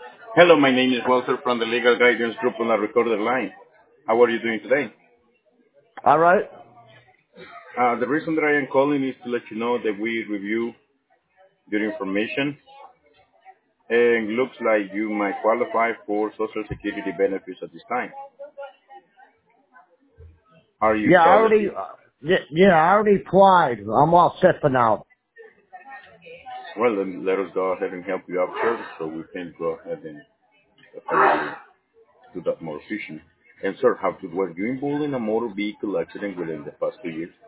Hello, my name is Walter from the Legal Guidance Group on a recorded line. How are you doing today? All right. The reason that I am calling is to let you know that we review your information and looks like you might qualify for Social Security benefits at this time. Are you Yeah, I already. eligible? I already applied. I'm all set for now. Well, then let us go ahead and help you out, sir, so we can go ahead and definitely do that more efficient. And, sir, were you involved in a motor vehicle accident within the past 2 years?